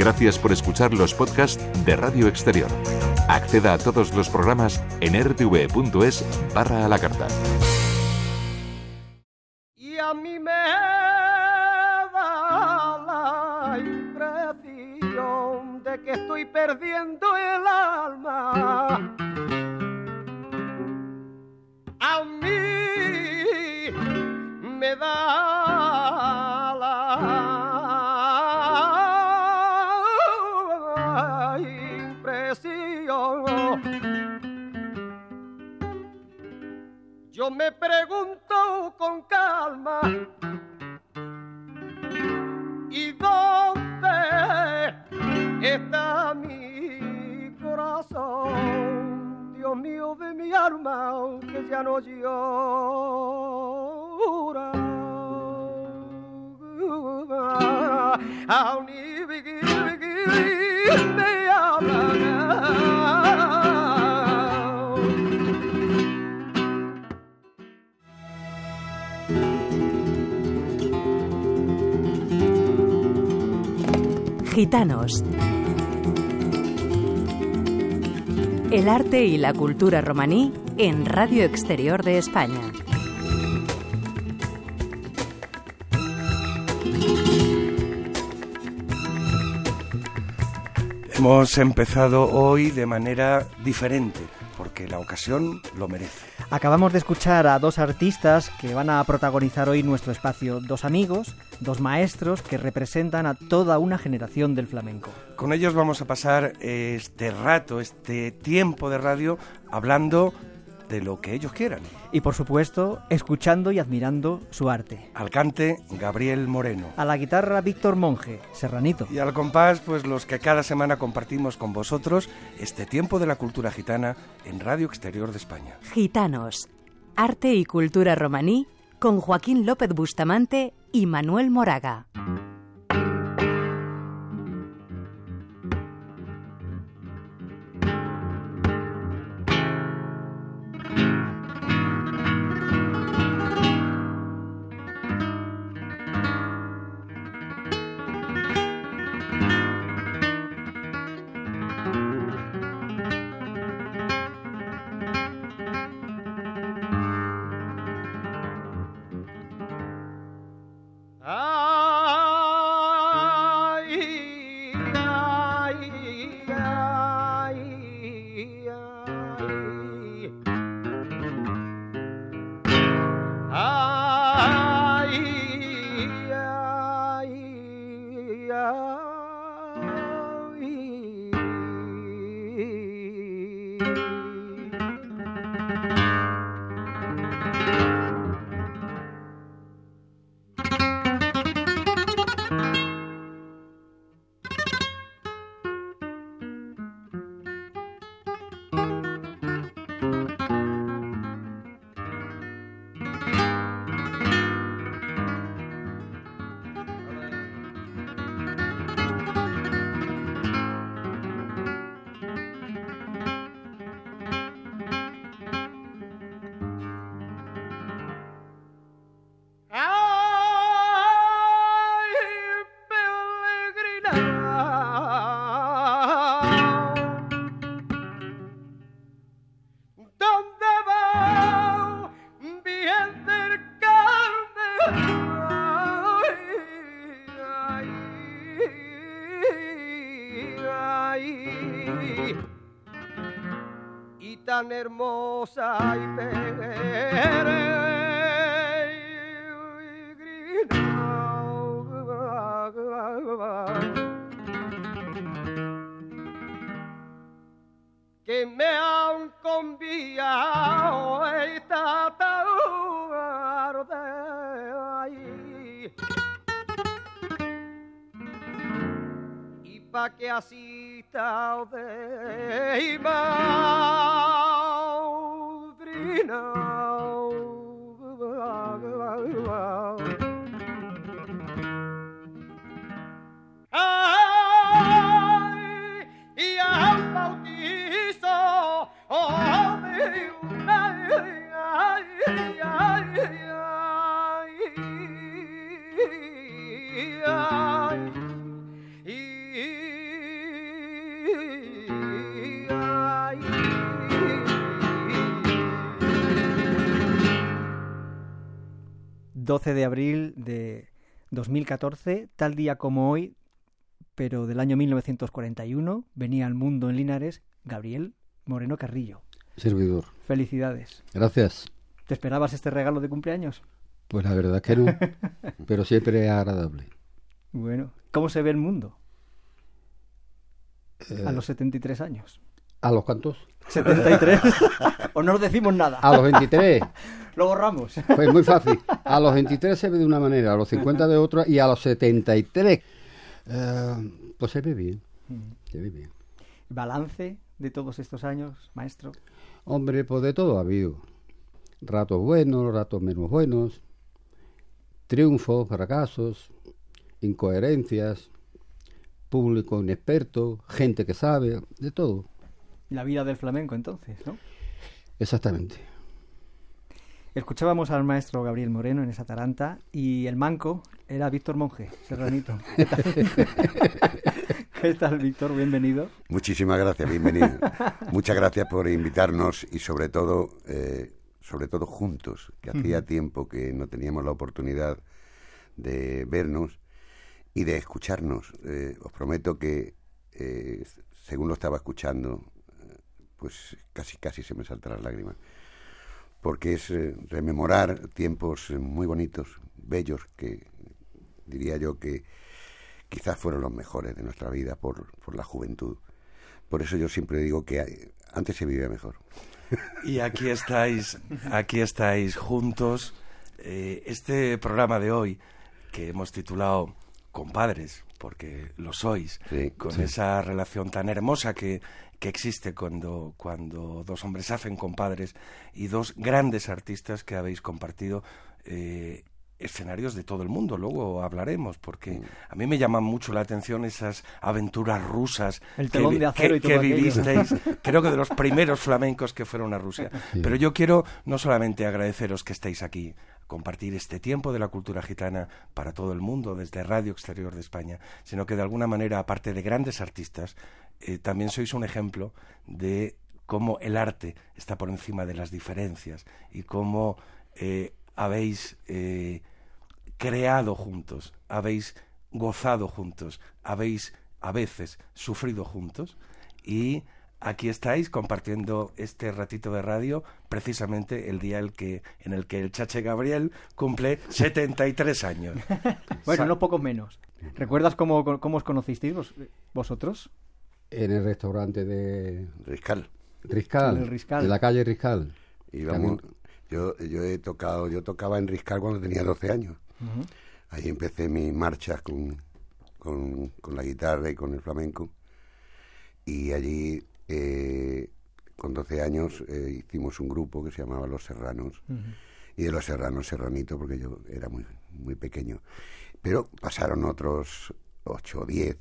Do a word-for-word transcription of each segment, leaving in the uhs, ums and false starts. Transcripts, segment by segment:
Gracias por escuchar los podcasts de Radio Exterior. Acceda a todos los programas en r t v punto es barra a la carta. Y a mí me da la impresión de que estoy perdiendo el alma. A mí me da la impresión. Yo me pregunto con calma, ¿y dónde está mi corazón? Dios mío de mi alma, que ya no llora. Aún y me habla. Gitanos. El arte y la cultura romaní en Radio Exterior de España. Hemos empezado hoy de manera diferente, porque la ocasión lo merece. Acabamos de escuchar a dos artistas que van a protagonizar hoy nuestro espacio, dos amigos, dos maestros que representan a toda una generación del flamenco. Con ellos vamos a pasar este rato, este tiempo de radio, hablando de lo que ellos quieran. Y por supuesto, escuchando y admirando su arte. Al cante, Gabriel Moreno. A la guitarra, Víctor Monge, serranito. Y al compás, pues los que cada semana compartimos con vosotros este tiempo de la cultura gitana en Radio Exterior de España. Gitanos, arte y cultura romaní con Joaquín López Bustamante y Manuel Moraga. Y tan hermosa y peregrina que me han conviado esta tarde ahí, y pa' que asista de madrina. Ay, y al bautizo, oh, ay, ay, ay, ay, ay, ay, doce de abril de dos mil catorce, tal día como hoy, pero del año mil novecientos cuarenta y uno, venía al mundo en Linares Gabriel Moreno Carrillo. Servidor. Felicidades. Gracias. ¿Te esperabas este regalo de cumpleaños? Pues la verdad es que no, pero siempre es agradable. Bueno, ¿cómo se ve el mundo Eh, a los setenta y tres años? ¿A los cuantos? ¿setenta y tres? ¿O no nos decimos nada? A los veintitrés. Lo borramos. Pues muy fácil. A los veintitrés se ve de una manera, a los cincuenta de otra, y a los setenta y tres eh, pues se ve bien. Se ve bien. ¿Balance de todos estos años, maestro? Hombre, pues de todo ha habido. Ratos buenos, ratos menos buenos, triunfos, fracasos, incoherencias, público inexperto, gente que sabe, de todo. La vida del flamenco, entonces, ¿no? Exactamente. Escuchábamos al maestro Gabriel Moreno en esa taranta y el manco era Víctor Monge, serranito. ¿Qué tal? ¿Qué tal, Víctor? Bienvenido. Muchísimas gracias, bienvenido. Muchas gracias por invitarnos y sobre todo, eh, sobre todo juntos, que hacía tiempo que no teníamos la oportunidad de vernos y de escucharnos. Eh, os prometo que, eh, según lo estaba escuchando, eh, pues casi casi se me saltan las lágrimas. Porque es eh, rememorar tiempos eh, muy bonitos, bellos, que diría yo que quizás fueron los mejores de nuestra vida por, por la juventud. Por eso yo siempre digo que hay, antes se vivía mejor. Y aquí estáis, aquí estáis juntos. Eh, este programa de hoy, que hemos titulado Compadres, porque lo sois, Sí, con sí. esa relación tan hermosa que, que existe cuando, cuando dos hombres se hacen compadres y dos grandes artistas que habéis compartido eh, escenarios de todo el mundo. Luego hablaremos, porque a mí me llaman mucho la atención esas aventuras rusas El que, telón vi- de acero que, y todo que aquello. vivisteis. Creo que de los primeros flamencos que fueron a Rusia. Sí. Pero yo quiero no solamente agradeceros que estéis aquí, compartir este tiempo de la cultura gitana para todo el mundo desde Radio Exterior de España, sino que de alguna manera, aparte de grandes artistas, eh, también sois un ejemplo de cómo el arte está por encima de las diferencias y cómo eh, habéis eh, creado juntos, habéis gozado juntos, habéis a veces sufrido juntos y aquí estáis compartiendo este ratito de radio precisamente el día el que, en el que el Chache Gabriel cumple setenta y tres años. Bueno, Sa- no pocos menos. ¿Recuerdas cómo, cómo os conocisteis vos- vosotros? En el restaurante de Riscal. Riscal, En el Riscal. de la calle Riscal. Íbamos, yo, yo he tocado, yo tocaba en Riscal cuando tenía doce años. Ujú. Ahí empecé mis marchas con, con, con la guitarra y con el flamenco. Y allí, eh, con doce años, eh, hicimos un grupo que se llamaba Los Serranos. Ujú. Y de Los Serranos, Serranito, porque yo era muy, muy pequeño. Pero pasaron otros ocho o diez.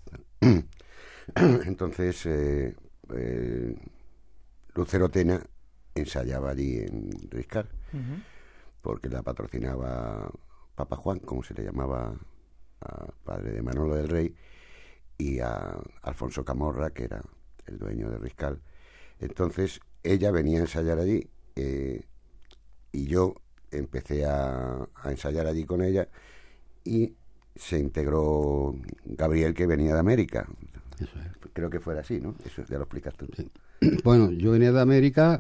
Entonces, eh, eh, Lucero Tena ensayaba allí en Riscal, Ujú. porque la patrocinaba Papa Juan, como se le llamaba a padre de Manolo del Rey, y a Alfonso Camorra, que era el dueño de Riscal. Entonces ella venía a ensayar allí, eh, y yo empecé a, a ensayar allí con ella, y se integró Gabriel, que venía de América. Eso es. Creo que fuera así, ¿no? Eso ya lo explicas tú. Sí. Bueno, yo venía de América,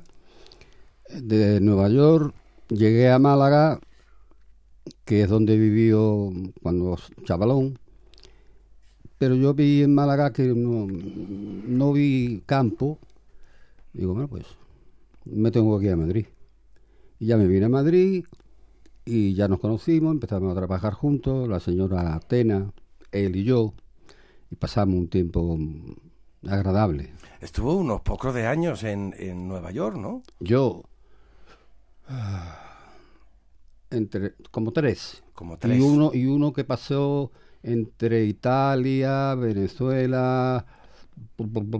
de Nueva York, llegué a Málaga, que es donde vivió cuando chavalón, pero yo vi en Málaga que no, no vi campo. Digo, bueno, pues me tengo que ir a Madrid. Y ya me vine a Madrid y ya nos conocimos, empezamos a trabajar juntos, la señora Tena, él y yo, y pasamos un tiempo agradable. Estuvo unos pocos de años en, en Nueva York, ¿no? Yo, ah, entre como tres. Como tres. Y uno, y uno que pasó entre Italia, Venezuela, y,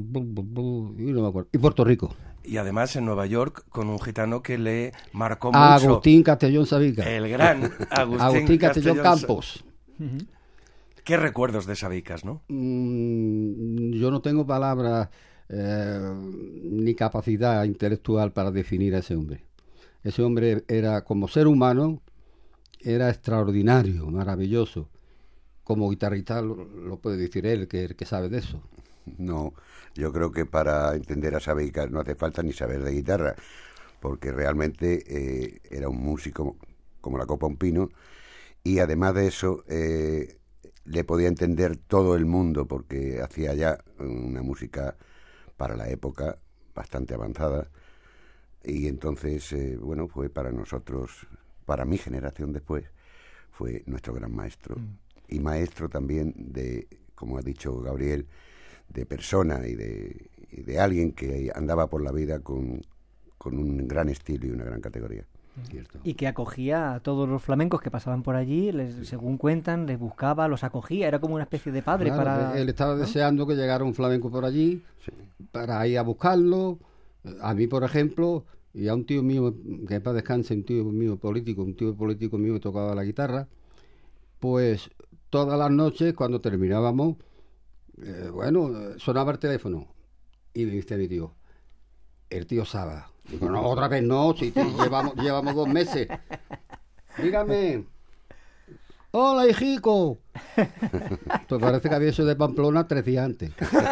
no me acuerdo, y Puerto Rico. Y además en Nueva York con un gitano que le marcó mucho. Agustín Castellón Sabica. El gran Agustín, Agustín Castellón Castellón Campos. Ujú. Qué recuerdos de Sabicas, ¿no? Mm, yo no tengo palabras eh, ni capacidad intelectual para definir a ese hombre. Ese hombre era, como ser humano, era extraordinario, maravilloso. Como guitarrista lo, lo puede decir él, que, que sabe de eso. No, yo creo que para entender a Sabeikas no hace falta ni saber de guitarra, porque realmente eh, era un músico como la copa un pino, y además de eso eh, le podía entender todo el mundo, porque hacía ya una música para la época bastante avanzada, y entonces, eh, bueno, fue para nosotros, para mi generación después, fue nuestro gran maestro, mm. y maestro también de, como ha dicho Gabriel, de persona y de, y de alguien que andaba por la vida con, con un gran estilo y una gran categoría. Cierto. Y que acogía a todos los flamencos que pasaban por allí, les, sí. según cuentan, les buscaba, los acogía, era como una especie de padre. Claro, para... Él estaba ¿no? deseando que llegara un flamenco por allí, sí. para ir a buscarlo. A mí, por ejemplo, y a un tío mío, que para descanse, un tío mío político, un tío político mío que tocaba la guitarra, pues todas las noches cuando terminábamos, Eh, bueno, sonaba el teléfono y me dice mi tío, el tío Saba. Digo, no, otra vez no, si te, llevamos, llevamos dos meses. Dígame. Hola, hijico. Pues parece que había sido de Pamplona tres días antes.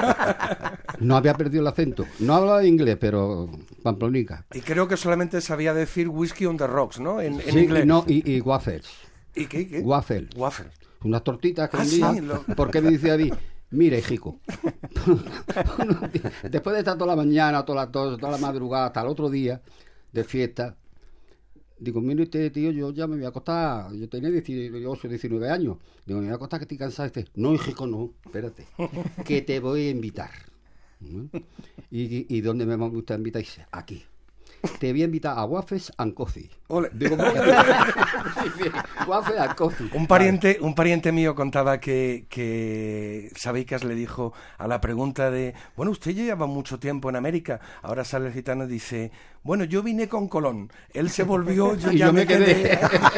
No había perdido el acento. No hablaba inglés, pero pamplonica. Y creo que solamente sabía decir whisky on the rocks, ¿no? En, en sí, inglés. Y, no, y, y waffles. ¿Y qué? qué? Waffles. Waffles. Unas tortitas que ah, vendían. Sí, lo... ¿Por qué me dice a mí? Mira, hijico, después de estar toda la mañana, toda la, toda, toda la madrugada, hasta el otro día de fiesta, digo, mire usted, tío, yo ya me voy a acostar, yo tenía dieciocho, diecinueve años, digo, me voy a acostar que estoy cansado. Este, no, hijico, no, espérate, que te voy a invitar. ¿No? ¿Y, y dónde me gusta invitar? Dice, aquí. Te voy a invitar a Waffles and Coffee. Ole. Digo, Waffles and Coffee. Un pariente, un pariente mío contaba que, que Sabeikas le dijo a la pregunta de, bueno, usted lleva mucho tiempo en América, ahora sale el gitano y dice, bueno, yo vine con Colón, él se volvió, yo y ya yo me, me quedé. quedé.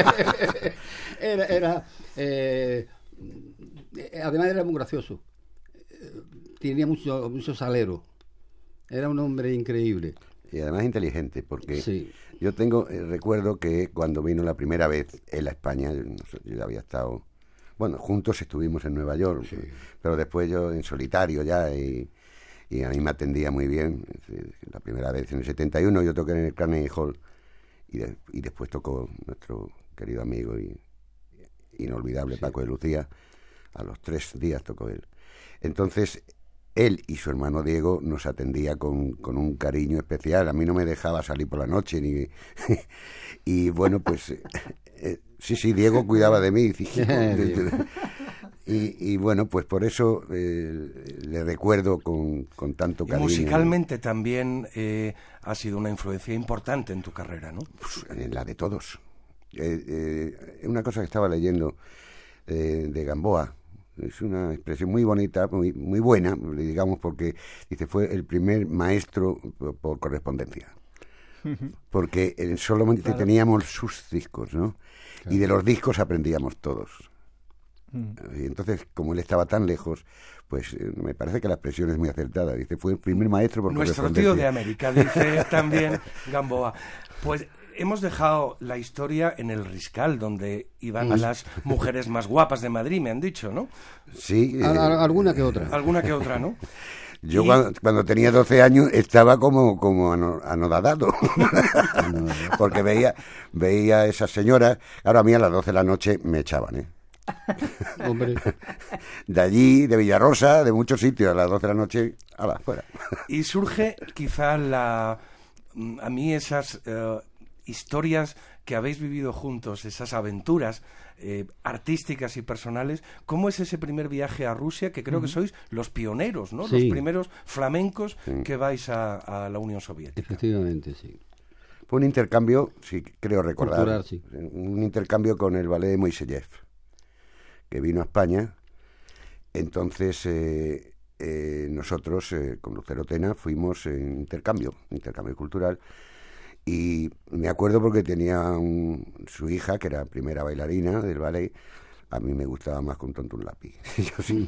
era, era eh, además era muy gracioso, tenía mucho, mucho salero, era un hombre increíble. Y además inteligente, porque sí. yo tengo, eh, recuerdo que cuando vino la primera vez él a España, yo, no sé, yo ya había estado, bueno, juntos estuvimos en Nueva York, sí. pero después yo en solitario ya, y, y a mí me atendía muy bien. La primera vez en el setenta y uno yo toqué en el Carnegie Hall, y, de, y después tocó nuestro querido amigo y inolvidable sí. Paco de Lucía, a los tres días tocó él. Entonces, él y su hermano Diego nos atendía con, con un cariño especial. A mí no me dejaba salir por la noche ni y bueno, pues eh, sí, sí, Diego cuidaba de mí. y, y bueno, pues por eso eh, le recuerdo con, con tanto cariño. Y musicalmente también eh, ha sido una influencia importante en tu carrera, ¿no? Pues, en la de todos. Eh, eh, una cosa que estaba leyendo eh, de Gamboa. Es una expresión muy bonita, muy muy buena, digamos, porque dice fue el primer maestro por, por correspondencia. Porque eh, solamente claro. teníamos sus discos, ¿no? Claro. Y de los discos aprendíamos todos. Mm. Y entonces, como él estaba tan lejos, pues eh, me parece que la expresión es muy acertada. Dice, fue el primer maestro por Nuestro correspondencia. Nuestro tío de América, dice también Gamboa. Pues hemos dejado la historia en el Riscal, donde iban mm. las mujeres más guapas de Madrid, me han dicho, ¿no? Sí. Eh, alguna que otra. Alguna que otra, ¿no? Yo y... cuando, cuando tenía doce años estaba como, como anodadado, porque veía, veía a esas señoras. Claro, a mí a las doce de la noche me echaban, ¿eh? Hombre. De allí, de Villarrosa, de muchos sitios, a las doce de la noche, a la fuera. Y surge quizá la... a mí esas... Uh, historias que habéis vivido juntos, esas aventuras eh, artísticas y personales. ¿Cómo es ese primer viaje a Rusia? Que creo uh-huh. que sois los pioneros, ¿no? Sí. Los primeros flamencos sí. que vais a, a la Unión Soviética. Efectivamente, sí. Fue un intercambio, sí, creo recordar, Cultural, sí. un intercambio con el ballet de Moiseyev, que vino a España. Entonces, eh, eh, nosotros, eh, con Lucero Tena, fuimos en intercambio, intercambio cultural. Y me acuerdo porque tenía un, su hija, que era primera bailarina del ballet. A mí me gustaba más con tonto un lápiz. Yo sí.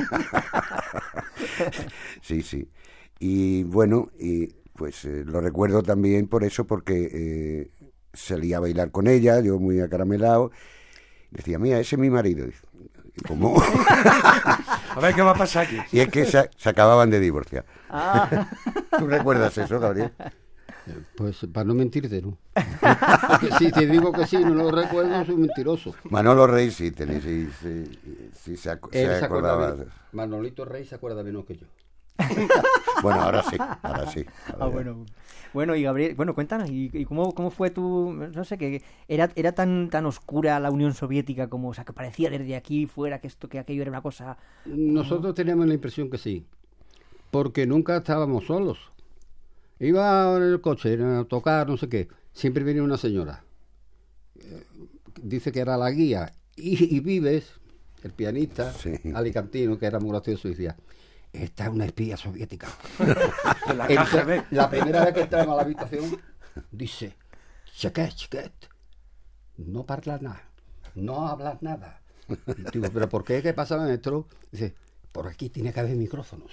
sí, sí. Y bueno, y pues eh, lo recuerdo también por eso, porque eh, salía a bailar con ella, yo muy acaramelado. Decía, mira, ese es mi marido. Y como... A ver, ¿qué va a pasar aquí? Y es que se, se acababan de divorciar. Ah. ¿Tú recuerdas eso, Gabriel? Pues para no mentirte, ¿no? Porque si te digo que sí, no lo recuerdo, soy mentiroso. Manolo Rey sí, tenía, sí, sí, sí se, ac- Él se se acuerda acordaba. bien. Manolito Rey se acuerda menos que yo. Bueno, ahora sí, ahora sí. Ahora Ah, ya. bueno. Bueno, y Gabriel, bueno, cuéntanos, ¿y, y cómo, cómo fue tu, no sé, que era, era tan tan oscura la Unión Soviética como, o sea, que parecía desde aquí fuera que esto, que aquello era una cosa... Nosotros teníamos la impresión que sí, porque nunca estábamos solos. Iba en el coche a tocar, no sé qué, siempre venía una señora. Eh, Dice que era la guía. Y, y Vives, el pianista Sí. alicantino, que era muy gracioso, decía, esta es una espía soviética. De la K G Entonces, B. la primera vez que entramos a la habitación, dice, chiquet, chiquet, no parlas nada, no hablas nada. Digo, ¿pero por qué? ¿Qué pasa, maestro? Dice, por aquí tiene que haber micrófonos.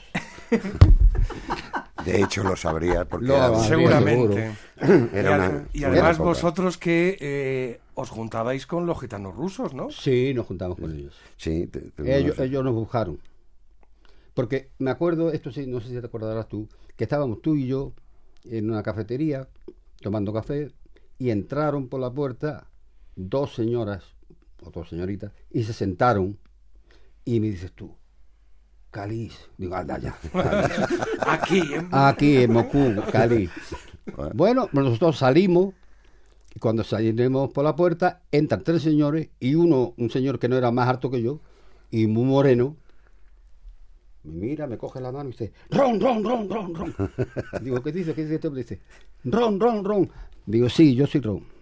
De hecho, lo sabría porque Lo era, habría, Seguramente. era y, una, ad- y una además época. vosotros que eh, os juntabais con los gitanos rusos, ¿no? Sí, nos juntamos con ellos. Sí, te- te- Ellos, ellos nos buscaron. Porque me acuerdo, esto sí, no sé si te acordarás tú, que estábamos tú y yo en una cafetería tomando café y entraron por la puerta dos señoras, o dos señoritas, y se sentaron y me dices tú, Cali, digo, anda ya. Aquí, en... Aquí en Moscú, Cali. Bueno, pues nosotros salimos y cuando salimos por la puerta entran tres señores y uno, un señor que no era más alto que yo y muy moreno, me mira, me coge la mano y dice, ron, ron, ron, ron, ron. Digo, ¿qué dice? ¿Qué dice este hombre? Dice, ron, ron, ron. Digo, sí, yo soy ron.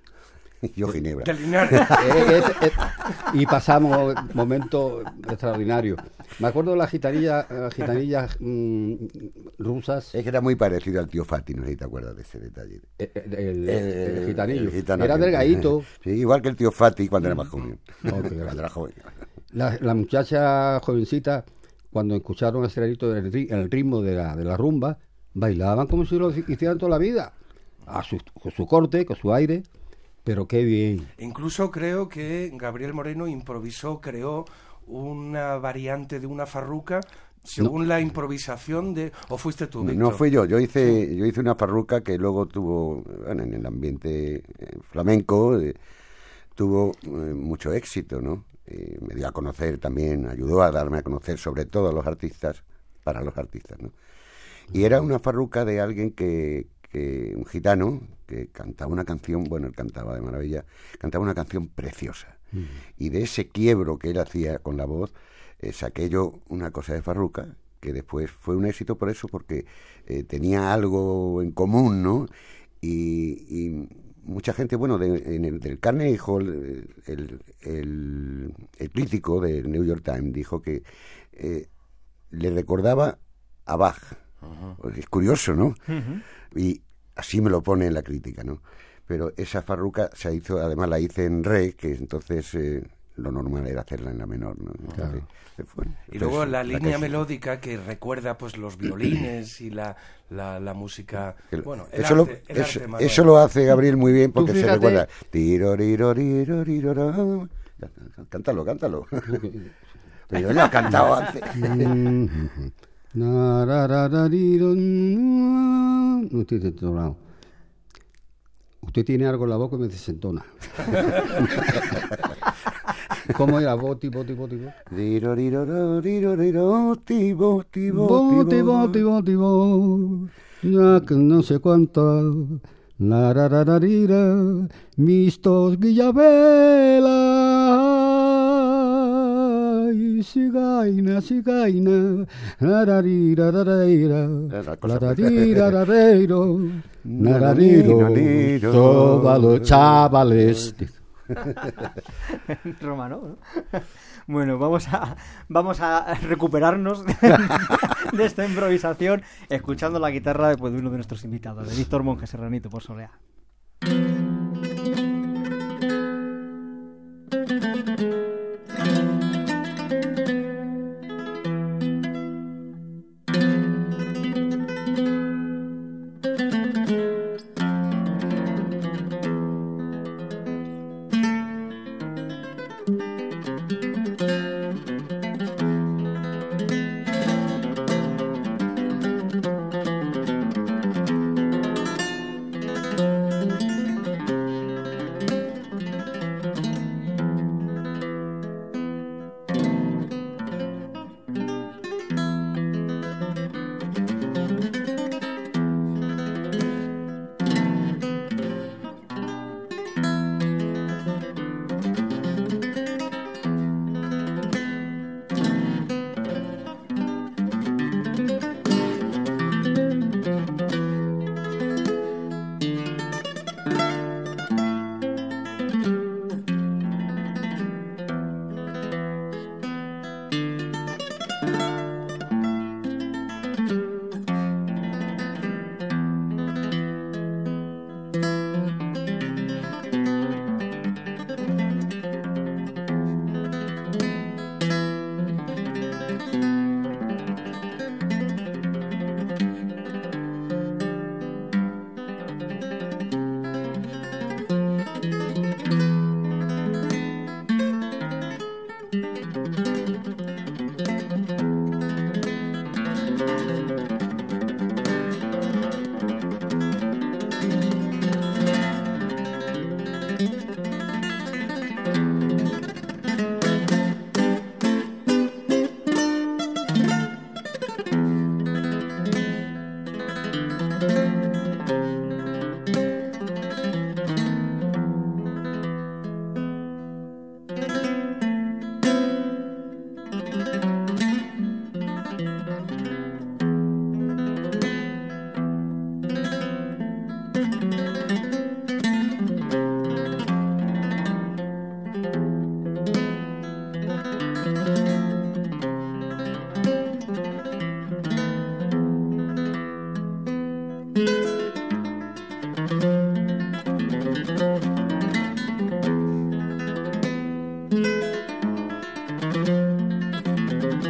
Yo Ginebra. de Linares. Eh, es- es- y pasamos momentos extraordinarios. Me acuerdo de las gitanillas, las gitanillas mm, rusas. Es que era muy parecido al tío Fati, no sé si te acuerdas de ese detalle. El, el- el- el gitanillo. el gitano Era que- delgadito. Sí, igual que el tío Fati cuando era más joven. No, que Cuando era joven. La, la muchacha jovencita, cuando escucharon ese granito en el, ri- en el ritmo de la, de la rumba, bailaban como si lo hicieran toda la vida. A su, con su corte, con su aire. Pero qué bien. Incluso creo que Gabriel Moreno improvisó, creó una variante de una farruca según la improvisación de... ¿O fuiste tú, No, Víctor? no fui yo, yo hice yo hice una farruca que luego tuvo, bueno, en el ambiente eh, flamenco, eh, tuvo eh, mucho éxito, ¿no? Eh, me dio a conocer también, ayudó a darme a conocer sobre todo a los artistas, para los artistas, ¿no? Y era una farruca de alguien que, que un gitano, que cantaba una canción, bueno, él cantaba de maravilla, cantaba una canción preciosa. Mm. Y de ese quiebro que él hacía con la voz, eh, saqué yo una cosa de farruca, que después fue un éxito por eso, porque eh, tenía algo en común, ¿no? Y, y mucha gente, bueno, de, en el, del Carnegie Hall, el, el, el crítico del New York Times dijo que eh, le recordaba a Bach. Uh-huh. Es curioso, ¿no? Uh-huh. Y así me lo pone en la crítica, ¿no? Pero esa farruca se hizo, además la hice en re, que entonces eh, lo normal era hacerla en la menor, ¿no? Claro. Fue, y luego la línea que melódica que recuerda pues los violines y la, la, la música, el, bueno, el eso, arte, lo, el eso, arte eso lo hace Gabriel muy bien porque fíjate, se recuerda. Tiro, tiro, tiro, tiro, tiro. Cántalo, cántalo. Pero yo lo he cantado antes. No estoy desentonado. Usted tiene algo en la boca y me desentona. ¿Cómo era? Boti, boti, boti, boti. Tiro, tiro, tiro, tiro, tibo, tibo, boti, boti, boti, boti. Ya que no sé cuánto. La ra ra ra rira, mistos guillabela, y cigaina, cigaina, la ra rira ra rira, la ra rira ra reiro, la ra riro, todos los chavales. Romano, ¿no? Bueno, vamos a vamos a recuperarnos de, de esta improvisación escuchando la guitarra de, pues, de uno de nuestros invitados, de Víctor Monge Serranito por Soleá.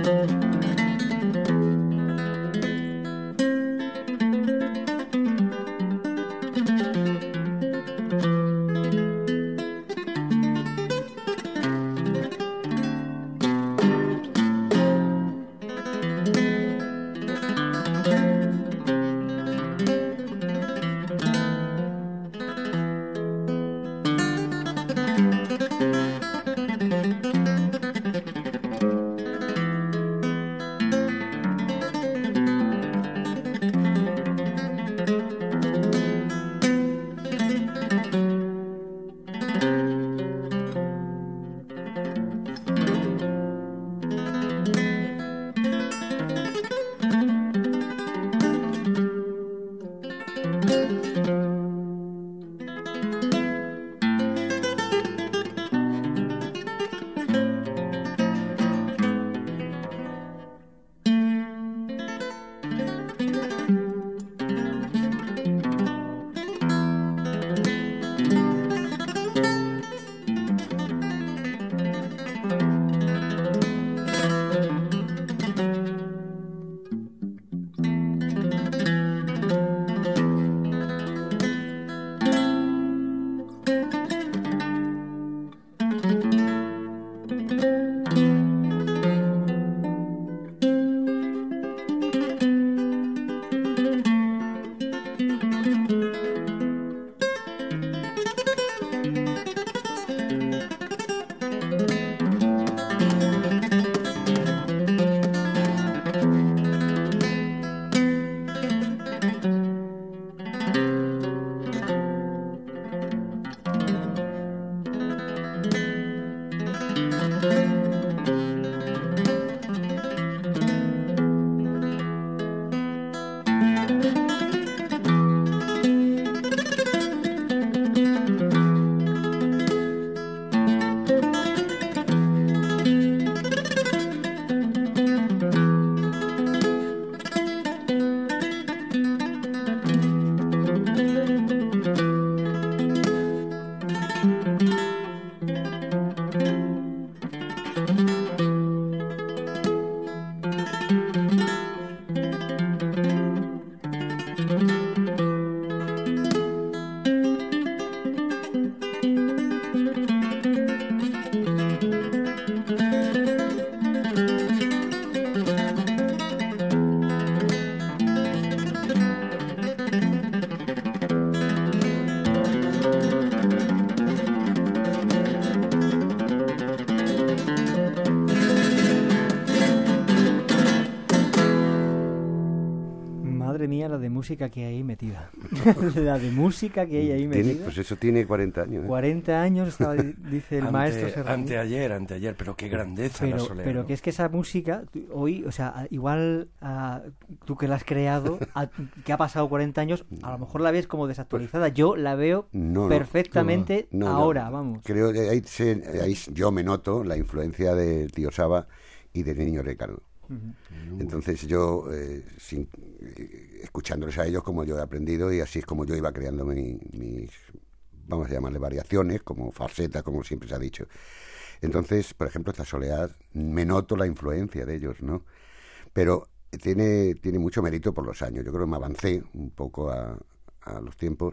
música que hay ahí metida. La de música que hay ahí ¿Tiene, metida. pues eso tiene cuarenta años. ¿eh? cuarenta años, estaba, dice el Ante, maestro Serrano. Anteayer, anteayer, pero qué grandeza pero, la Soler. pero ¿no? que es que esa música, hoy, o sea, igual uh, tú que la has creado, a, que ha pasado cuarenta años, a lo mejor la ves como desactualizada. Yo la veo no, no, perfectamente no, no, ahora, no. vamos. Creo que ahí, se, ahí yo me noto la influencia de Tío Saba y de Niño Ricardo. Uh-huh. Entonces yo, eh, sin, eh, escuchándoles a ellos como yo he aprendido, y así es como yo iba creando mi, mis, vamos a llamarle variaciones, como falsetas, como siempre se ha dicho. Entonces, por ejemplo, esta Soleá, me noto la influencia de ellos, ¿no? Pero tiene, tiene mucho mérito por los años. Yo creo que me avancé un poco a, a los tiempos,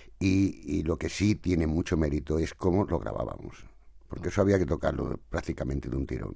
y, y lo que sí tiene mucho mérito es cómo lo grabábamos, porque eso había que tocarlo prácticamente de un tirón.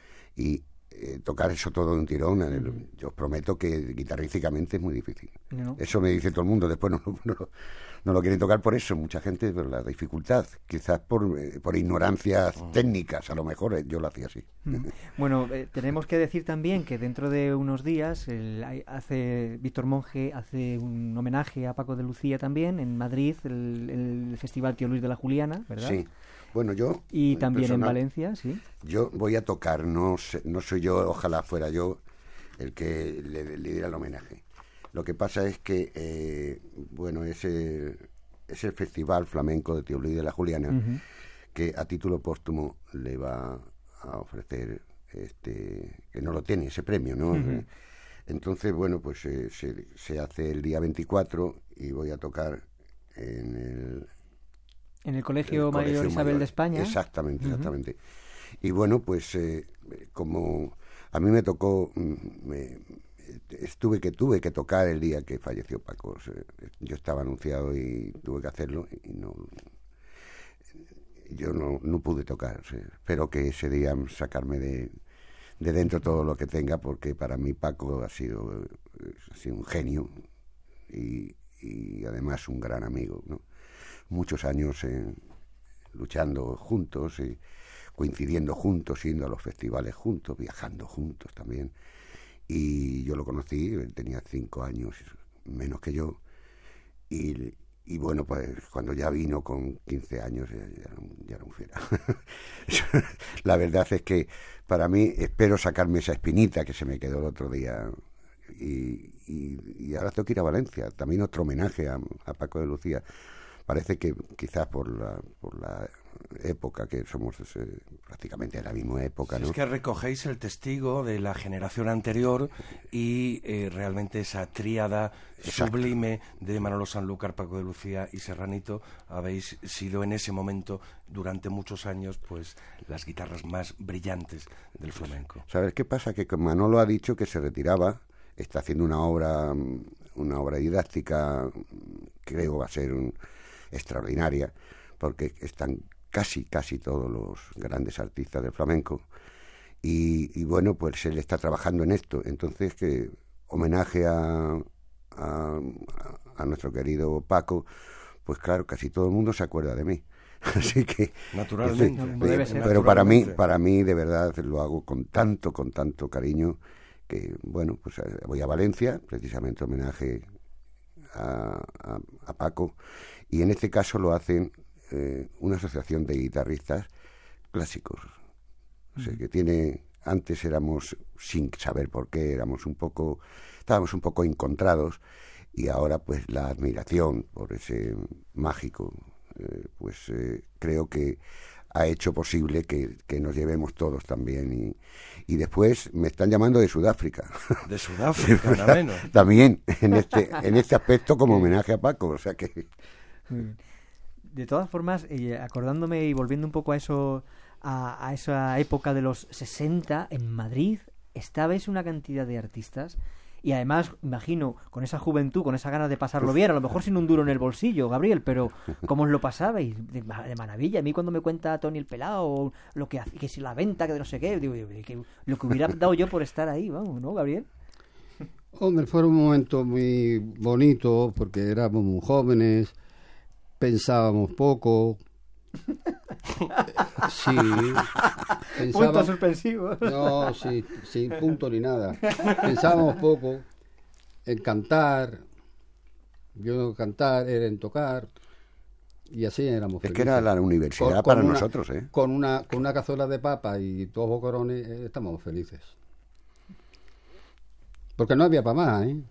Y Eh, tocar eso todo de un tirón, uh-huh. yo os prometo que guitarrísticamente es muy difícil. No. Eso me dice todo el mundo, después no, no, no lo quieren tocar por eso, mucha gente, por la dificultad, quizás por, eh, por ignorancias uh-huh. técnicas, a lo mejor eh, yo lo hacía así. Uh-huh. Bueno, eh, tenemos que decir también que dentro de unos días el, hace Víctor Monge hace un homenaje a Paco de Lucía también en Madrid, el, el Festival Tío Luis de la Juliana, ¿verdad? Sí. Bueno, yo... Y también personal, en Valencia, sí. Yo voy a tocar, no sé, no soy yo, ojalá fuera yo el que le, le diera el homenaje. Lo que pasa es que, eh, bueno, ese es el Festival Flamenco de Tío Luis de la Juliana, uh-huh. que a título póstumo le va a ofrecer, este que no lo tiene, ese premio, ¿no? Uh-huh. Entonces, bueno, pues eh, se, se hace el día veinticuatro y voy a tocar en el... En el Colegio, el Mayor Isabel Mayor. de España. Exactamente, exactamente. Uh-huh. Y bueno, pues eh, como A mí me tocó, me, estuve que tuve que tocar el día que falleció Paco. O sea, yo estaba anunciado y tuve que hacerlo y no, yo no, no pude tocar. O sea, espero que ese día sacarme de, de dentro todo lo que tenga, porque para mí Paco ha sido, ha sido un genio y, y además un gran amigo, ¿no? Muchos años eh, luchando juntos y coincidiendo juntos, yendo a los festivales juntos, viajando juntos también. Y yo lo conocí, él tenía cinco años menos que yo, y, y bueno, pues cuando ya vino con quince años, ya, ya, era, un, ya era un fiera. La verdad es que para mí, espero sacarme esa espinita que se me quedó el otro día, y, y, y ahora tengo que ir a Valencia, también otro homenaje a, a Paco de Lucía. Parece que quizás por la, por la época que somos eh, prácticamente de la misma época, sí, ¿no? Es que recogéis el testigo de la generación anterior y eh, realmente esa tríada Exacto. sublime de Manolo Sanlúcar, Paco de Lucía y Serranito habéis sido en ese momento, durante muchos años, pues las guitarras más brillantes del flamenco. ¿Sabes qué pasa? Que Manolo ha dicho que se retiraba, está haciendo una obra, una obra didáctica, creo va a ser un extraordinaria, porque están casi, casi todos los grandes artistas del flamenco, y, y bueno, pues él está trabajando en esto, entonces que homenaje a, a, a nuestro querido Paco, pues claro, casi todo el mundo se acuerda de mí, así que naturalmente, este, no, debe ser. Pero para mí, para mí de verdad lo hago con tanto, con tanto cariño, que bueno, pues voy a Valencia, precisamente homenaje a, a, a Paco, y en este caso lo hacen eh, una asociación de guitarristas clásicos, o sea, que tiene, antes éramos, sin saber por qué, éramos un poco, estábamos un poco encontrados, y ahora pues la admiración por ese mágico, eh, pues eh, creo que ha hecho posible que, que nos llevemos todos también, y, y después me están llamando de Sudáfrica. De Sudáfrica, nada menos. También, en este, en este aspecto, como homenaje a Paco, o sea que... De todas formas, eh, acordándome y volviendo un poco a eso, a, a esa época de los sesenta, en Madrid estabais una cantidad de artistas, y además, imagino, con esa juventud, con esa ganas de pasarlo bien, a lo mejor sin un duro en el bolsillo, Gabriel, pero ¿cómo os lo pasabais? De, de maravilla. A mí cuando me cuenta Tony el Pelao, lo que hace, que si la venta, que de no sé qué, digo, que lo que hubiera dado yo por estar ahí, vamos, ¿no, Gabriel? Hombre, fue un momento muy bonito, porque éramos muy jóvenes, pensábamos poco. Sí. Pensábamos... Puntos suspensivos. No, sí, sin punto ni nada. Pensábamos poco en cantar. Yo no cantar, era en tocar. Y así éramos felices. Es que era la universidad con, con para una, nosotros, ¿eh? Con una, con una cazuela de papa y dos boquerones, eh, estamos felices. Porque no había para más, ¿eh?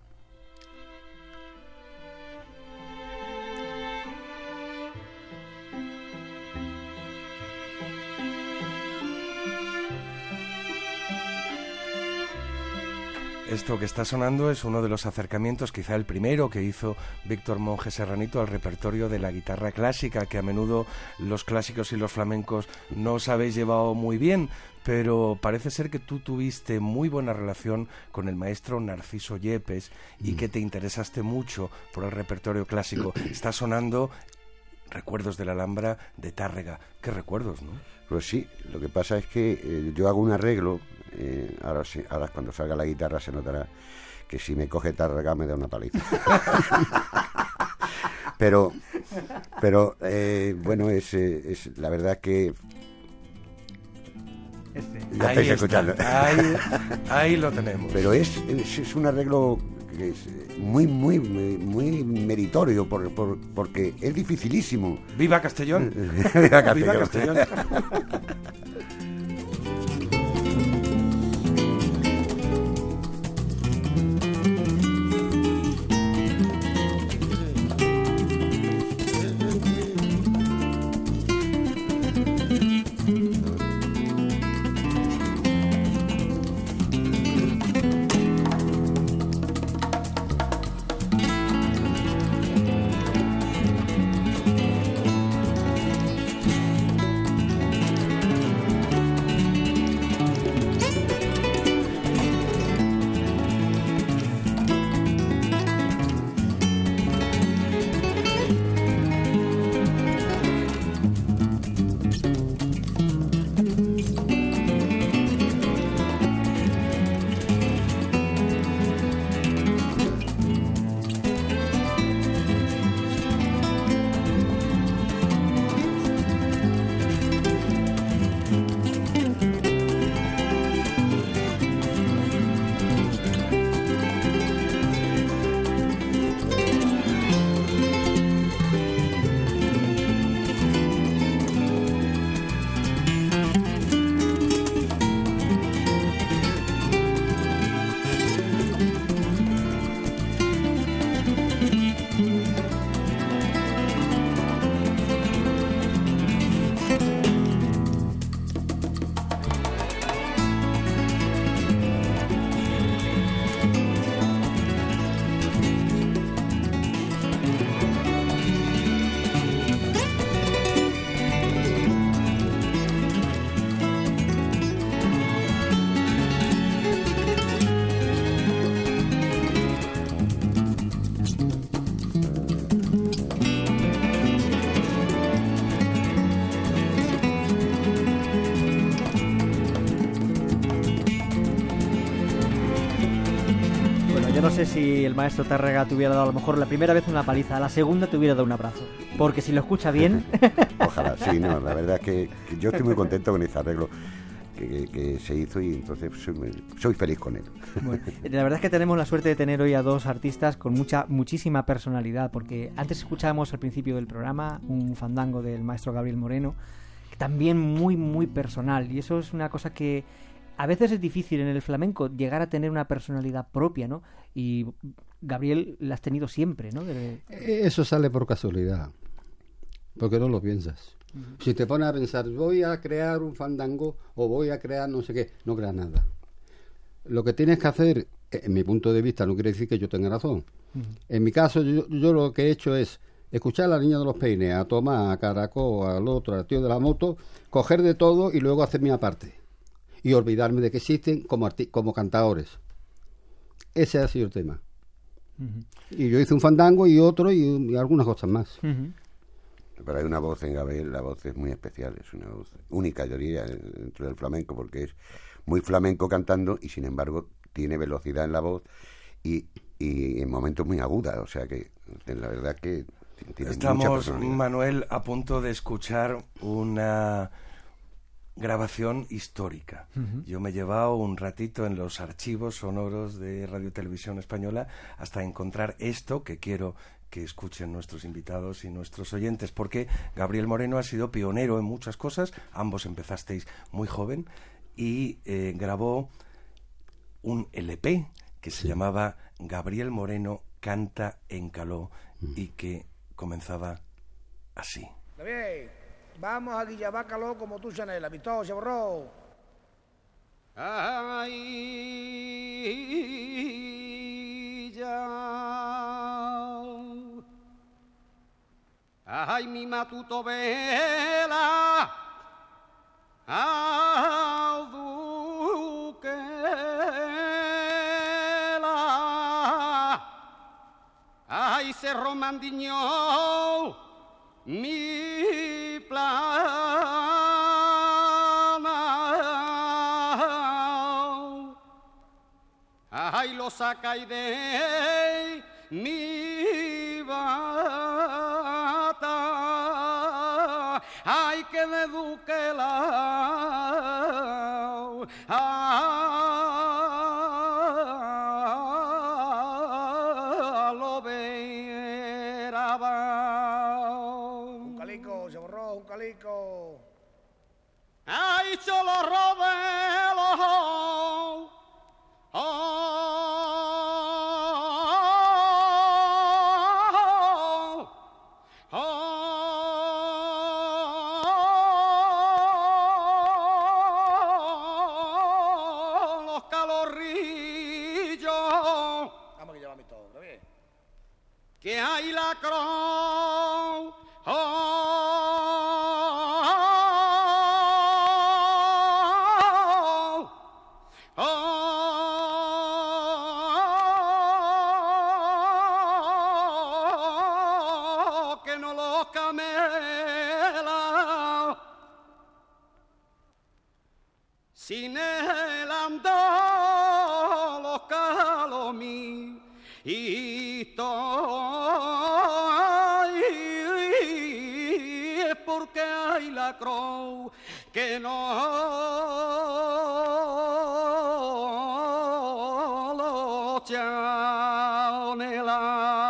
Esto que está sonando es uno de los acercamientos, quizá el primero que hizo Víctor Monge Serranito al repertorio de la guitarra clásica, que a menudo los clásicos y los flamencos no os habéis llevado muy bien, pero parece ser que tú tuviste muy buena relación con el maestro Narciso Yepes y que te interesaste mucho por el repertorio clásico. Está sonando Recuerdos de la Alhambra de Tárrega. ¿Qué recuerdos, no? Pues sí, lo que pasa es que eh, yo hago un arreglo, eh, ahora, sí, ahora cuando salga la guitarra se notará que si me coge Tárrega me da una paliza. pero, pero eh, bueno, es, es la verdad que... Este. Ya estáis escuchando. Ahí, ahí lo tenemos. Pero es, es, es un arreglo que es muy, muy, muy meritorio por, por, porque es dificilísimo. ¡Viva Castellón! ¡Viva Castellón! ¡Viva Castellón! yo no sé si el maestro Tárrega te hubiera dado a lo mejor la primera vez una paliza, a la segunda te hubiera dado un abrazo. Porque si lo escucha bien... Ojalá, sí, no, la verdad es que, que yo estoy muy contento con ese arreglo que, que, que se hizo y entonces soy, soy feliz con él. Bueno, la verdad es que tenemos la suerte de tener hoy a dos artistas con mucha muchísima personalidad, porque antes escuchábamos al principio del programa un fandango del maestro Gabriel Moreno, también muy, muy personal, y eso es una cosa que a veces es difícil en el flamenco, llegar a tener una personalidad propia, ¿no? Y Gabriel la has tenido siempre, ¿no? De... Eso sale por casualidad, porque no lo piensas. Uh-huh. Si te pones a pensar, voy a crear un fandango o voy a crear no sé qué, no creas nada. Lo que tienes que hacer, en mi punto de vista, no quiere decir que yo tenga razón. Uh-huh. En mi caso, yo, yo lo que he hecho es escuchar a la niña de los peines, a Tomás, a Caracol, al otro, al tío de la moto, coger de todo y luego hacer mi aparte. Y olvidarme de que existen como, arti- como cantadores. Ese ha sido el tema. Uh-huh. Y yo hice un fandango y otro y, y algunas cosas más. Uh-huh. Pero hay una voz en Gabriel, la voz es muy especial, es una voz única, yo diría, dentro del flamenco, porque es muy flamenco cantando y sin embargo tiene velocidad en la voz y, y en momentos muy agudas, o sea que la verdad que... Estamos, Manuel, a punto de escuchar una grabación histórica. Uh-huh. Yo me he llevado un ratito en los archivos sonoros de Radio Televisión Española hasta encontrar esto que quiero que escuchen nuestros invitados y nuestros oyentes, porque Gabriel Moreno ha sido pionero en muchas cosas. Ambos empezasteis muy joven y eh, grabó un L P que se sí. llamaba Gabriel Moreno canta en Caló uh-huh. y que comenzaba así. David, vamos a Guillabá Caló como tú, Chanela. Vistó, se borró. Ay, ya. Ay, mi matuto vela. Ay, duquela. Ay, Cerro Mandiño, mi plana. Ay, lo saca y de mi bata. Ay, que de duquela. Ay, ay, cholo rodelo, oh, oh, oh, los calorrillos. Vamos que llevamos todo, ¿está bien? Que hay la cruz, oh. Sin él andó los calomí y estoy es porque hay la cruz que no lo chanela.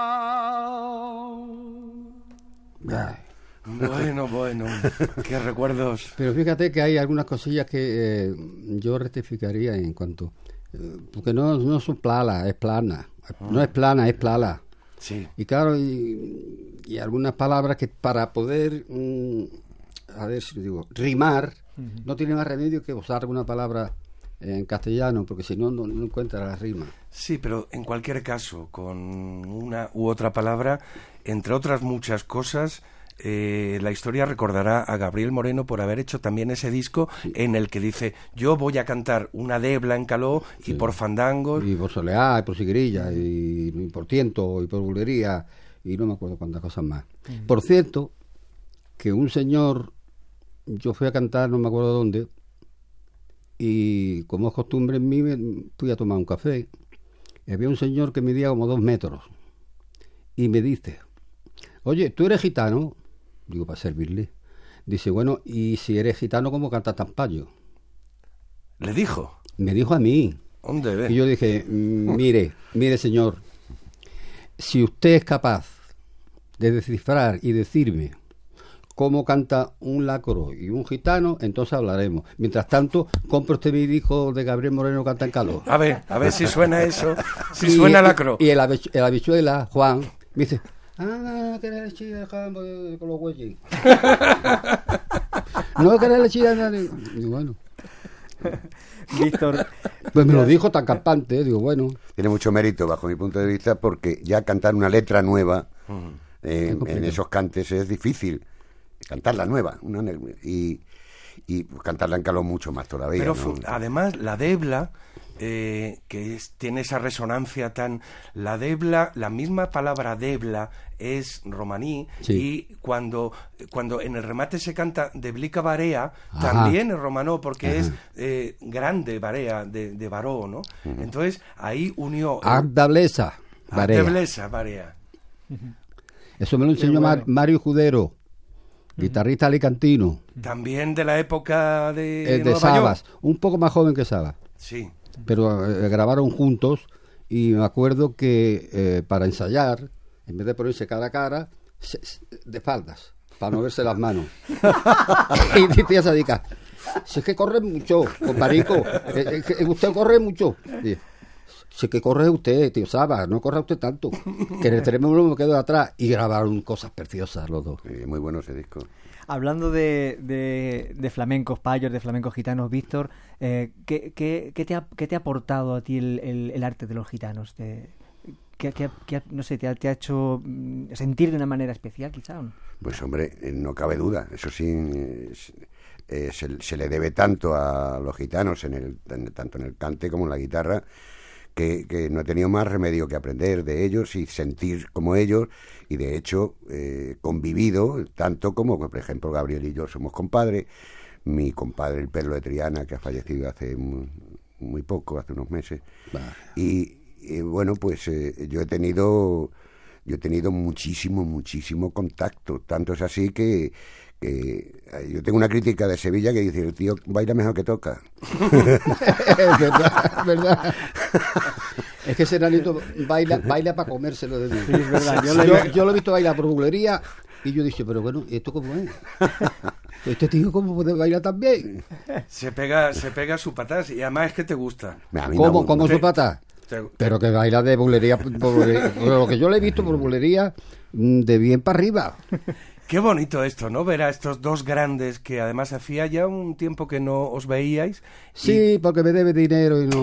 Bueno, bueno, qué recuerdos. Pero fíjate que hay algunas cosillas que eh, yo rectificaría en cuanto... Eh, porque no, no son plalas, es plana. Ah. No es plana, es plala. Sí. Y claro, y, y algunas palabras que para poder, mm, a ver si digo, rimar, uh-huh. no tiene más remedio que usar alguna palabra en castellano, porque si no, no, no encuentra la rima. Sí, pero en cualquier caso, con una u otra palabra, entre otras muchas cosas... Eh, la historia recordará a Gabriel Moreno por haber hecho también ese disco sí. en el que dice yo voy a cantar una debla en caló sí. y por fandangos y por soleá y por sigrilla y, y por tiento y por bulería y no me acuerdo cuántas cosas más. Uh-huh. Por cierto que un señor, yo fui a cantar no me acuerdo dónde y como es costumbre en mí me fui a tomar un café Y había un señor que medía como dos metros. Y me dice, oye, ¿tú eres gitano? Digo, para servirle. Dice, bueno, y si eres gitano, ¿cómo cantas tan payo? ¿Le dijo? Me dijo a mí. ¿Dónde ve? Y yo dije, mire, mire señor, si usted es capaz de descifrar y decirme cómo canta un lacro y un gitano, entonces hablaremos. Mientras tanto, compre usted mi disco de Gabriel Moreno, Canta en Calor. A ver, a ver si suena eso, si y, suena lacro. Y el, habichu- el habichuela, Juan, me dice, ah, que eres chida con los güeyes. No, que eres chida. Digo, bueno. Víctor. Pues me lo dijo tan campante, digo, bueno. Tiene mucho mérito, bajo mi punto de vista, porque ya cantar una letra nueva eh, en esos cantes es difícil. Cantarla nueva. Una, y, y cantarla en calor mucho más todavía. Pero ¿no? fu- además, la debla, eh, que es, tiene esa resonancia tan... La debla, la misma palabra debla es romaní, Sí. y cuando, cuando en el remate se canta deblica barea, Ajá. también es romanó, porque Ajá. es eh, grande barea, de, de varó, ¿no? Entonces, ahí unió... Ardablesa, Barea. Ardablesa, barea. Eso me lo enseñó bueno. Mar- Mario Judero, guitarrista alicantino, También de la época de, eh, de Nueva Sabas, York. un poco más joven que Sabas, Sí. pero eh, grabaron juntos y me acuerdo que eh, para ensayar, en vez de ponerse cara a cara, se- se- de faldas, para no verse las manos. Y decía Sadica, si es que corre mucho, comparico, eh, eh, que usted corre mucho. Y, si es que corre usted, tío Sabas, no corre usted tanto, que en el tremolo me quedo atrás. Y grabaron cosas preciosas los dos. Sí, muy bueno ese disco. Hablando de, de, de flamencos payos, de flamencos gitanos, Víctor, eh, ¿qué, qué, qué te ha, qué te ha aportado a ti el, el, el arte de los gitanos? Te, ¿qué, qué, qué, no sé, te ha, te ha hecho mm, sentir de una manera especial, quizá? ¿O no? Pues hombre, eh, no cabe duda. Eso sí, eh, eh, se, se le debe tanto a los gitanos, en el, en, tanto en el cante como en la guitarra, que, que no he tenido más remedio que aprender de ellos y sentir como ellos, y de hecho eh, convivido, tanto como, por ejemplo, Gabriel y yo somos compadres, mi compadre el Perlo de Triana, que ha fallecido hace muy, muy poco, hace unos meses, y, y bueno, pues eh, yo he tenido yo he tenido muchísimo, muchísimo contacto, tanto es así que que yo tengo una crítica de Sevilla que dice, el tío baila mejor que toca. Es verdad, es verdad. Es que ese enanito baila, baila para comérselo de mí. Sí, es verdad. Yo Yo, le- yo lo he visto bailar por bulería y yo dije, pero bueno, ¿y esto cómo es? ¿Este tío cómo puede bailar tan bien? Se pega, se pega su patas, y además es que te gusta. A mí me ¿Cómo, gusta. cómo Te- su pata? Te- Pero que baila de bulería, por bulería. Lo que yo le he visto por bulería, mm, de bien para arriba. Qué bonito esto, ¿no? Ver a estos dos grandes que además hacía ya un tiempo que no os veíais. y- Sí, porque me debe dinero y no...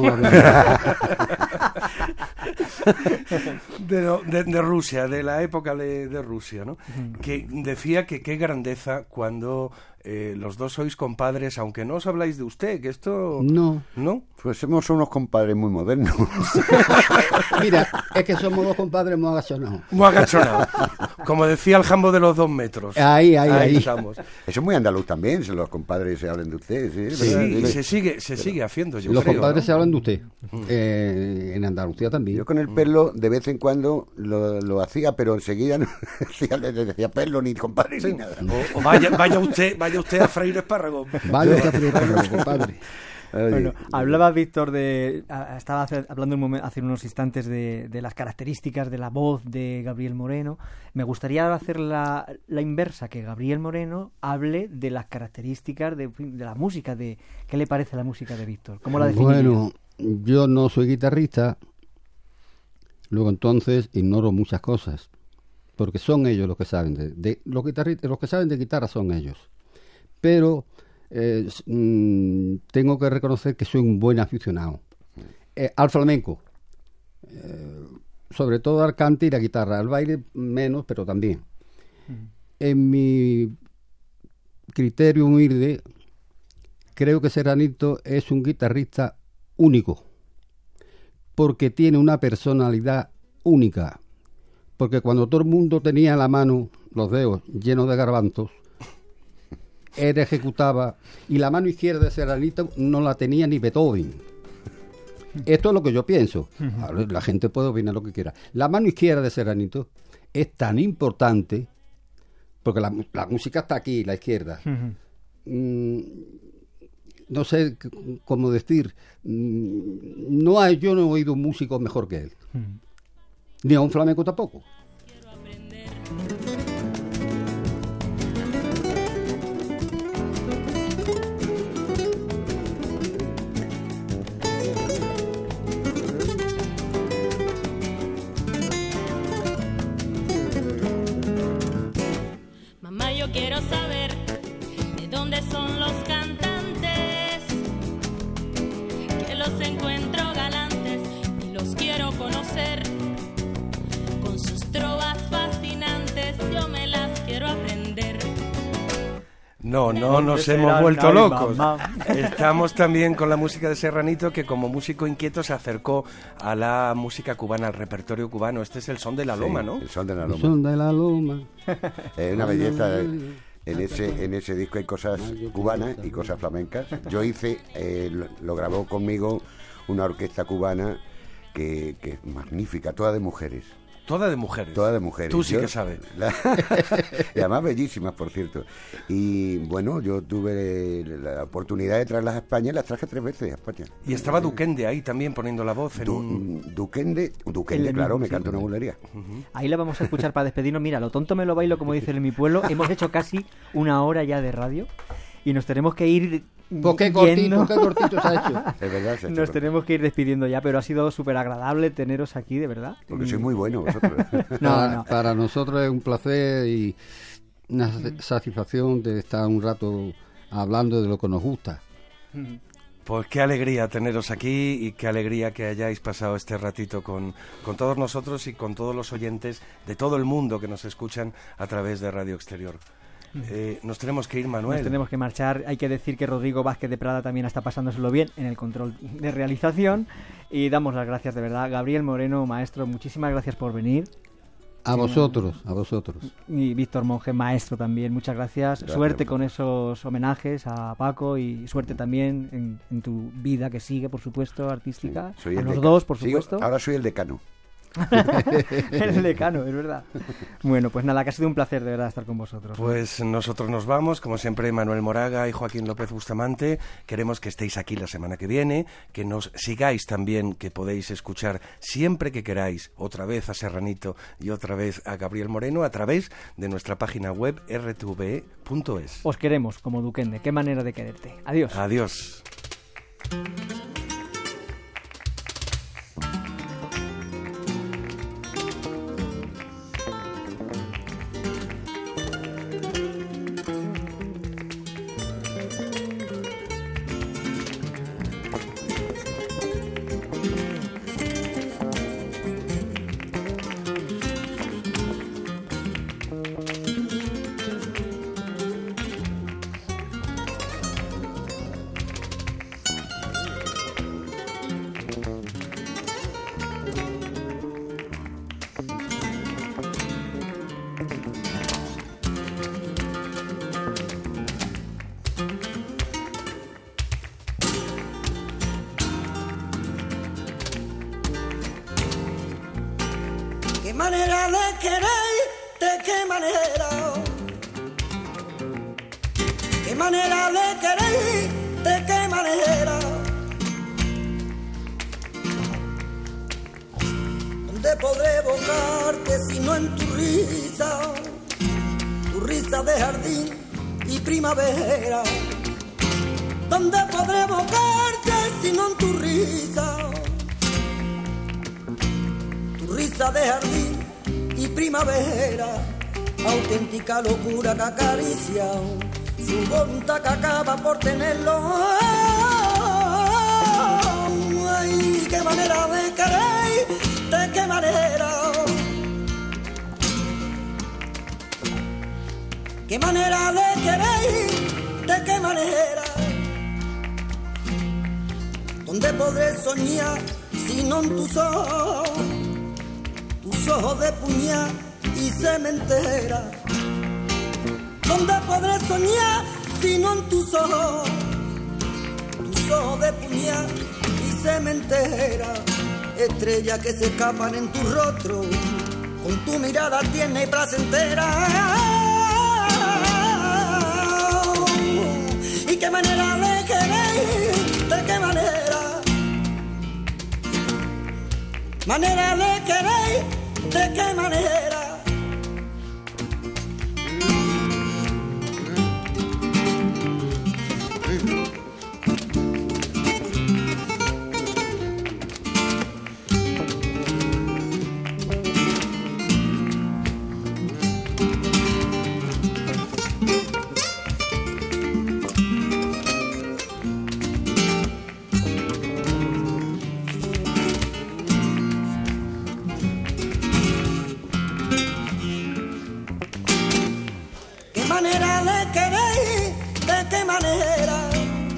de, de, de Rusia, de la época de, de Rusia, ¿no? Que decía que qué grandeza cuando eh, los dos sois compadres, aunque no os habláis de usted, que esto... No. ¿No? Pues somos unos compadres muy modernos. Mira, es que somos dos compadres muy agachonados. Muy agachonado. Como decía el jambo de los dos metros. Ahí, ahí, ahí. estamos. Eso es muy andaluz también, si los compadres se hablan de ustedes. ¿sí? Sí, ¿Verdad? y se sigue, se sigue haciendo, yo Los creo, compadres ¿no? se hablan de usted. Eh, en Andalucía también. Yo con el pelo de vez en cuando lo, lo hacía, pero enseguida no decía, le decía pelo ni compadre ni nada. O, o vaya, vaya usted, vaya usted a freír espárragos. Vaya usted a freír espárragos, compadre. Oye, Bueno, hablaba Víctor de... a- Estaba hace- hablando un momen- hace unos instantes de, de las características de la voz de Gabriel Moreno. Me gustaría hacer la, la inversa, que Gabriel Moreno hable de las características de, de la música. De ¿qué le parece la música de Víctor? ¿Cómo la definiría? Bueno, yo no soy guitarrista, luego entonces ignoro muchas cosas, porque son ellos los que saben de, de los guitarristas, los que saben de guitarra son ellos. Pero eh, s- mm, tengo que reconocer que soy un buen aficionado eh, al flamenco, eh, sobre todo al cante y la guitarra, al baile menos, pero también. En mi criterio humilde, creo que Serranito es un guitarrista único, porque tiene una personalidad única, porque cuando todo el mundo tenía la mano, los dedos llenos de garbanzos, él ejecutaba, y la mano izquierda de Serranito no la tenía ni Beethoven. Esto es lo que yo pienso. Ahora, la gente puede opinar lo que quiera. La mano izquierda de Serranito es tan importante, porque la, la música está aquí, la izquierda. Mm, no sé c- cómo decir. Mm, no hay, yo no he oído un músico mejor que él. Ni a un flamenco tampoco. Mamá, yo quiero saber de dónde son los cantantes, que los encuentro galantes y los quiero conocer. Con sus trovas fascinantes yo me las quiero aprender. No, no nos será hemos vuelto Nay, locos. mamá? Estamos también con la música de Serranito, que como músico inquieto se acercó a la música cubana, al repertorio cubano. Este es el son de la loma, Sí, ¿no? El son de la loma. Son de la loma. Es una belleza. eh, En ese, en ese disco hay cosas cubanas y cosas flamencas. Yo hice, eh, lo, lo grabó conmigo una orquesta cubana que, que es magnífica, toda de mujeres. Toda de mujeres. Toda de mujeres. Tú sí Yo- que sabes. La- y además bellísimas, por cierto. Y bueno, yo tuve la oportunidad de traerlas a España y las traje tres veces a España. Y estaba Duquende ahí también poniendo la voz en Du- un... Duquende, Duquende, El- claro, me sí, canta una bulería. Ahí la vamos a escuchar para despedirnos. Mira, lo tonto me lo bailo, como dicen en mi pueblo. Hemos hecho casi una hora ya de radio y nos tenemos que ir Pues qué cortito, yendo. qué cortito se ha hecho. Es verdad, se ha hecho Nos corto. tenemos que ir despidiendo ya, pero ha sido súper agradable teneros aquí, de verdad. Porque sois muy buenos vosotros. No, para, no. para nosotros es un placer y una sa- satisfacción de estar un rato hablando de lo que nos gusta. Pues qué alegría teneros aquí y qué alegría que hayáis pasado este ratito con, con todos nosotros y con todos los oyentes de todo el mundo que nos escuchan a través de Radio Exterior. Eh, nos tenemos que ir, Manuel. Nos tenemos que marchar. Hay que decir que Rodrigo Vázquez de Prada también está pasándoselo bien en el control de realización. Y damos las gracias de verdad. Gabriel Moreno, maestro, muchísimas gracias por venir. A vosotros, a vosotros. Y Víctor Monge, maestro también, muchas gracias. Gracias. Suerte con esos homenajes a Paco y suerte también en, en tu vida que sigue, por supuesto, artística. Soy a el los decano. dos, por Sigo- supuesto. ahora soy el decano. El decano, es verdad. Bueno, pues nada, que ha sido un placer de verdad estar con vosotros. Pues nosotros nos vamos, como siempre, Manuel Moraga y Joaquín López Bustamante. Queremos que estéis aquí la semana que viene, que nos sigáis también, que podéis escuchar siempre que queráis, otra vez a Serranito y otra vez a Gabriel Moreno, a través de nuestra página web erre te ve punto es. Os queremos como Duquende. Qué manera de quererte. Adiós. Adiós. ¿Qué manera de querer? ¿De qué manera? ¿Qué manera de querer? ¿De qué manera? ¿Dónde podré evocarte si no en tu risa? Tu risa de jardín y primavera. ¿Dónde podré evocarte si no en tu risa? Risa de jardín y primavera, auténtica locura que acaricia su voluntad que acaba por tenerlo. Ay, qué manera de querer, de qué manera, qué manera de querer, de qué manera, ¿dónde podré soñar si no en tus ojos? Tus ojos de puñal y cementera. ¿Dónde podré soñar si no en tus ojos? Tus ojos de puñal y cementera, estrellas que se escapan en tu rostro, con tu mirada tierna y placentera. Y qué manera de querer, de qué manera, manera de querer, de qué manera. Manera de querer, de qué manera,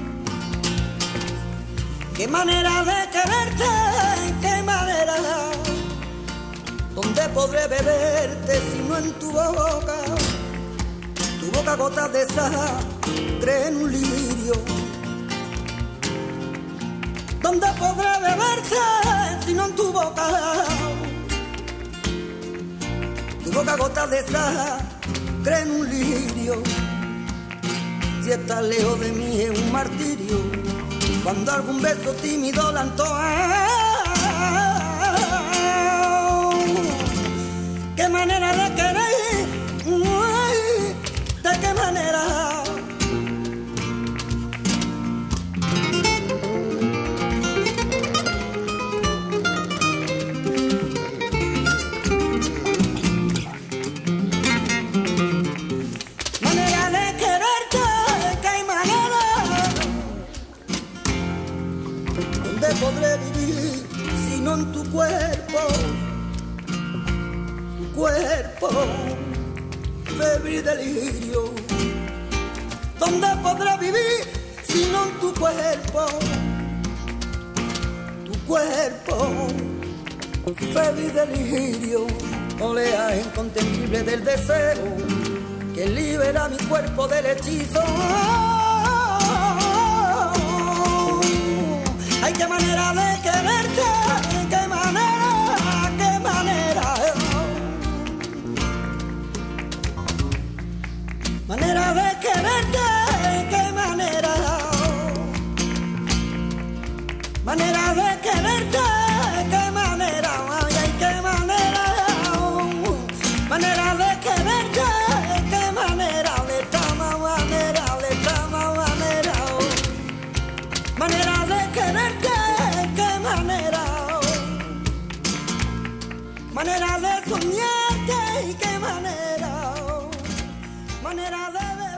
qué manera de quererte, qué manera, ¿dónde podré beberte si no en tu boca? Tu boca gotas de sangre en un lirio. ¿Dónde podré beberte si no en tu boca? Tu boca gotas de sangre en un lirio. Si estás lejos de mí es un martirio, cuando algún beso tímido la antoja. Qué manera de querer, uy, de qué manera. Podré vivir si no en tu cuerpo, tu cuerpo, febril delirio. ¿Dónde podré vivir si no en tu cuerpo, tu cuerpo, febril delirio? Oleaje incontenible del deseo que libera mi cuerpo del hechizo. Ay, qué manera de quererte, qué manera, qué manera. Manera de quererte, qué manera. Manera de quererte, qué manera. Ay, ay, qué manera. Manera de quererte, qué manera. Le tama manera, le tama manera. Manera de quererte, qué manera, manera de soñarte y qué manera, manera de